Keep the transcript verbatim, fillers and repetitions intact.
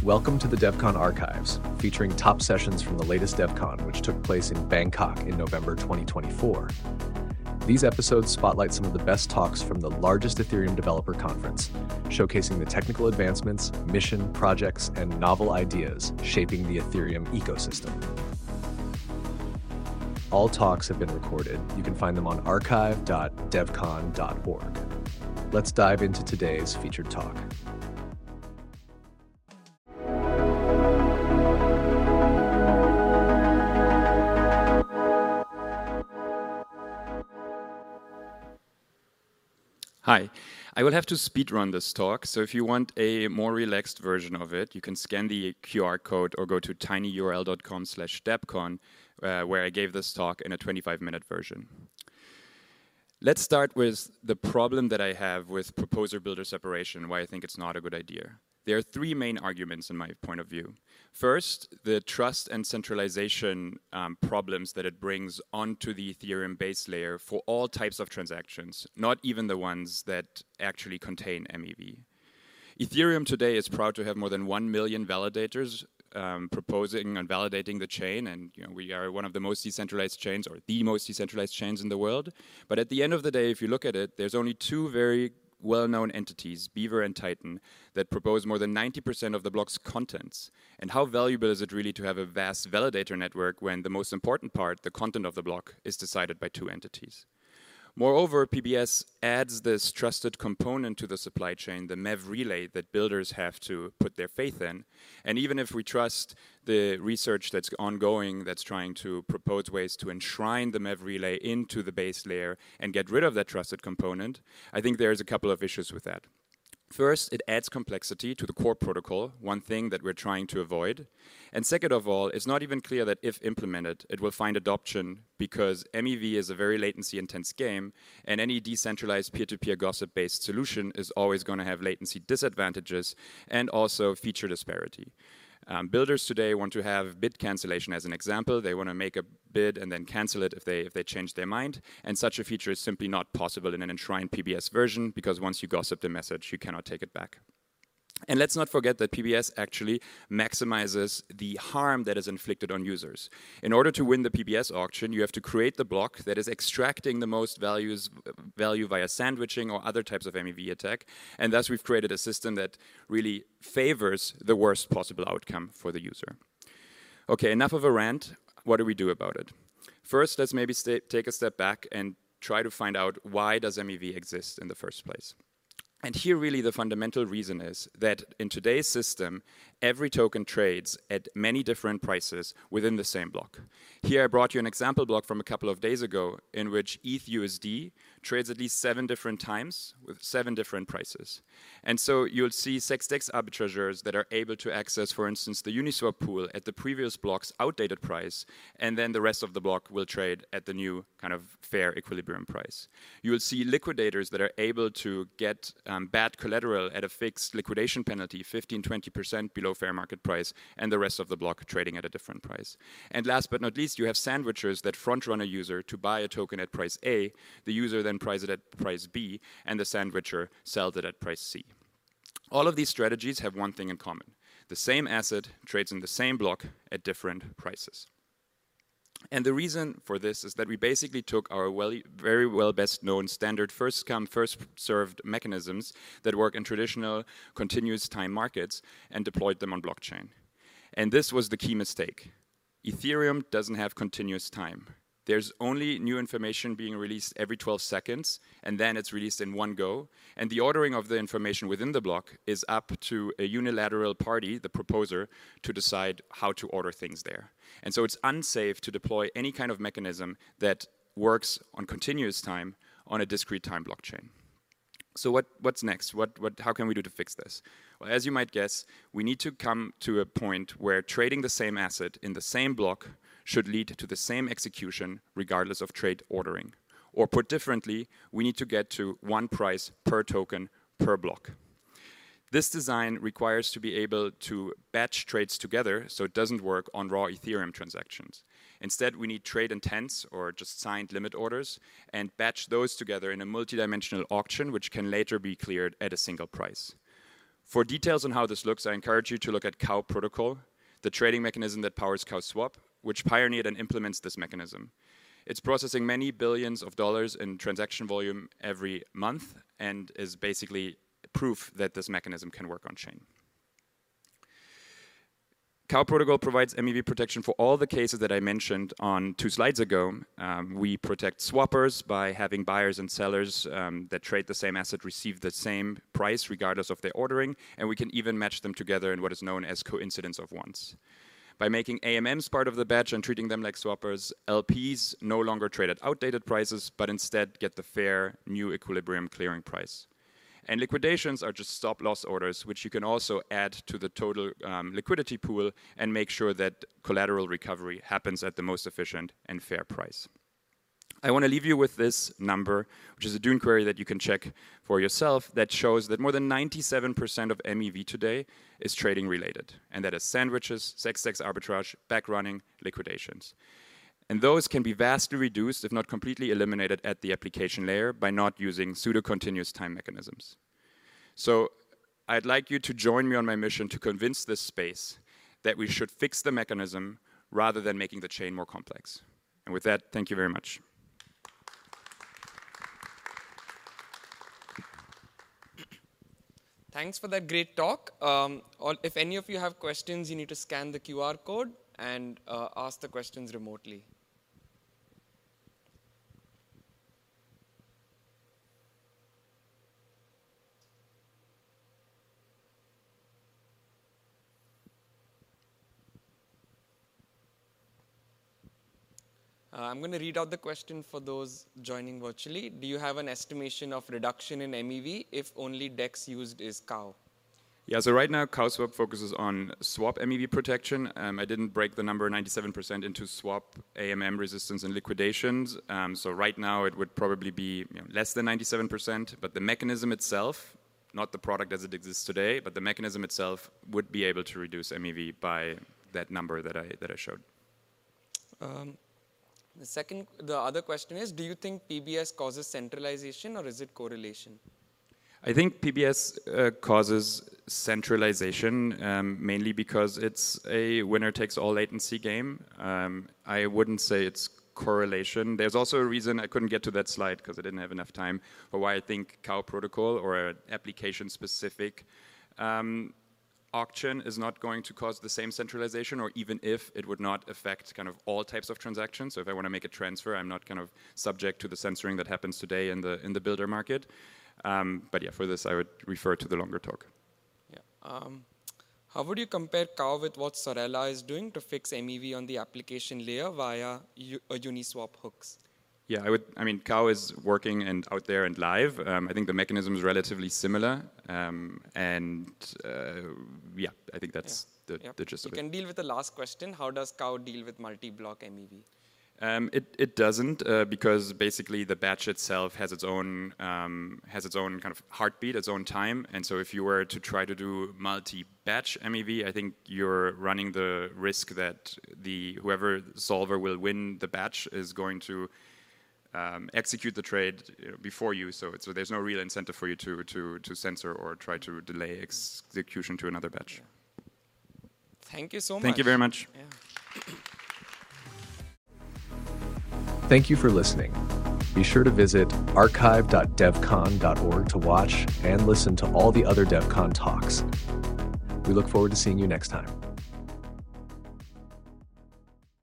Welcome to the DevCon Archives, featuring top sessions from the latest DevCon, which took place in Bangkok in November twenty twenty-four. These episodes spotlight some of the best talks from the largest Ethereum developer conference, showcasing the technical advancements, mission, projects, and novel ideas shaping the Ethereum ecosystem. All talks have been recorded. You can find them on archive dot devcon dot org. Let's dive into today's featured talk. Hi, I will have to speedrun this talk, so if you want a more relaxed version of it, you can scan the Q R code or go to tinyurl dot com slash debcon, uh, where I gave this talk in a twenty-five minute version. Let's start with the problem that I have with proposer-builder separation, why I think it's not a good idea. There are three main arguments in my point of view. First, the trust and centralization um, problems that it brings onto the Ethereum base layer for all types of transactions, not even the ones that actually contain M E V. Ethereum today is proud to have more than one million validators um, proposing and validating the chain, and you know, we are one of the most decentralized chains, or the most decentralized chains in the world. But at the end of the day, if you look at it, there's only two very well-known entities, Beaver and Titan, that propose more than ninety percent of the block's contents. And how valuable is it really to have a vast validator network when the most important part, the content of the block, is decided by two entities? Moreover, P B S adds this trusted component to the supply chain, the M E V relay that builders have to put their faith in. And even if we trust the research that's ongoing that's trying to propose ways to enshrine the M E V relay into the base layer and get rid of that trusted component, I think there's a couple of issues with that. First, it adds complexity to the core protocol, one thing that we're trying to avoid. And second of all, it's not even clear that if implemented, it will find adoption because M E V is a very latency-intense game, and any decentralized peer-to-peer gossip-based solution is always going to have latency disadvantages and also feature disparity. Um, builders today want to have bid cancellation as an example. They want to make a bid and then cancel it if they if they change their mind. And such a feature is simply not possible in an enshrined P B S version because once you gossip the message, you cannot take it back. And let's not forget that P B S actually maximizes the harm that is inflicted on users. In order to win the P B S auction, you have to create the block that is extracting the most values, value via sandwiching or other types of M E V attack. And thus we've created a system that really favors the worst possible outcome for the user. Okay, enough of a rant. What do we do about it? First, let's maybe stay, take a step back and try to find out why does M E V exist in the first place. And here really the fundamental reason is that in today's system, every token trades at many different prices within the same block. Here I brought you an example block from a couple of days ago in which E T H U S D trades at least seven different times with seven different prices. And so you'll see SexDex arbitrageurs that are able to access, for instance, the Uniswap pool at the previous block's outdated price, and then the rest of the block will trade at the new kind of fair equilibrium price. You will see liquidators that are able to get um, bad collateral at a fixed liquidation penalty, fifteen, twenty percent below fair market price, and the rest of the block trading at a different price. And last but not least, you have sandwichers that front run a user to buy a token at price A, the user then price it at price B, and the sandwicher sells it at price C. All of these strategies have one thing in common. The same asset trades in the same block at different prices. And the reason for this is that we basically took our well, very well best known standard first come, first served mechanisms that work in traditional continuous time markets and deployed them on blockchain. And this was the key mistake. Ethereum doesn't have continuous time. There's only new information being released every twelve seconds, and then it's released in one go. And the ordering of the information within the block is up to a unilateral party, the proposer, to decide how to order things there. And so it's unsafe to deploy any kind of mechanism that works on continuous time on a discrete time blockchain. So what, what's next? What, what, how can we do to fix this? Well, as you might guess, we need to come to a point where trading the same asset in the same block should lead to the same execution regardless of trade ordering. Or put differently, we need to get to one price per token per block. This design requires to be able to batch trades together so it doesn't work on raw Ethereum transactions. Instead, we need trade intents or just signed limit orders and batch those together in a multidimensional auction which can later be cleared at a single price. For details on how this looks, I encourage you to look at Cow Protocol, the trading mechanism that powers CowSwap, which pioneered and implements this mechanism. It's processing many billions of dollars in transaction volume every month and is basically proof that this mechanism can work on chain. Cow Protocol provides M E V protection for all the cases that I mentioned on two slides ago. Um, we protect swappers by having buyers and sellers um, that trade the same asset receive the same price regardless of their ordering, and we can even match them together in what is known as coincidence of ones. By making A M Ms part of the batch and treating them like swappers, L Ps no longer trade at outdated prices, but instead get the fair new equilibrium clearing price. And liquidations are just stop-loss orders, which you can also add to the total um, liquidity pool and make sure that collateral recovery happens at the most efficient and fair price. I want to leave you with this number, which is a Dune query that you can check for yourself, that shows that more than ninety-seven percent of M E V today is trading related, and that is sandwiches, sex-sex arbitrage, backrunning, liquidations. And those can be vastly reduced, if not completely eliminated, at the application layer by not using pseudo-continuous time mechanisms. So I'd like you to join me on my mission to convince this space that we should fix the mechanism rather than making the chain more complex. And with that, thank you very much. Thanks for that great talk. Um, if any of you have questions, you need to scan the Q R code and uh, ask the questions remotely. Uh, I'm going to read out the question for those joining virtually. Do you have an estimation of reduction in M E V if only DEX used is Cow? Yeah, so right now CowSwap focuses on swap M E V protection. Um, I didn't break the number ninety-seven percent into swap A M M resistance and liquidations. Um, so right now it would probably be you know, less than ninety-seven percent, but the mechanism itself, not the product as it exists today, but the mechanism itself would be able to reduce M E V by that number that I, that I showed. Um, The second, the other question is, do you think P B S causes centralization or is it correlation? I think P B S uh, causes centralization um, mainly because it's a winner-takes-all latency game. Um, I wouldn't say it's correlation. There's also a reason I couldn't get to that slide because I didn't have enough time for why I think Cow Protocol or an application-specific um, auction is not going to cause the same centralization, or even if it would not affect kind of all types of transactions. So if I want to make a transfer, I'm not kind of subject to the censoring that happens today in the in the builder market. Um, but yeah, for this I would refer to the longer talk. Yeah. Um, how would you compare Cow with what Sorella is doing to fix M E V on the application layer via U uh, Uniswap hooks? Yeah, I would. I mean, Cow is working and out there and live. Um, I think the mechanism is relatively similar, um, and uh, yeah, I think that's yeah. the, yep. the gist you of it. You can deal with the last question. How does Cow deal with multi-block M E V? Um, it it doesn't uh, because basically the batch itself has its own um, has its own kind of heartbeat, its own time, and so if you were to try to do multi-batch M E V, I think you're running the risk that the whoever solver will win the batch is going to Um, execute the trade you know, before you, so, so there's no real incentive for you to, to, to censor or try to delay execution to another batch. Yeah. Thank you so much. Thank you very much. Yeah. Thank you for listening. Be sure to visit archive dot devcon dot org to watch and listen to all the other DevCon talks. We look forward to seeing you next time.